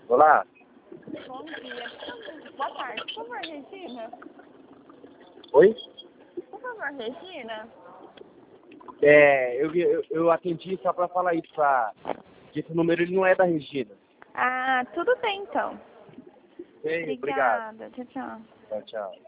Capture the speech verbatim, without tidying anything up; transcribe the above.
Olá. Bom dia. Boa tarde. Por favor, Regina. Oi? Por favor, Regina. É, eu, eu, eu atendi só pra falar isso, pra... que esse número ele não é da Regina. Ah, tudo bem então. Ei, obrigado. Obrigada. Tchau, tchau. Tchau, tchau.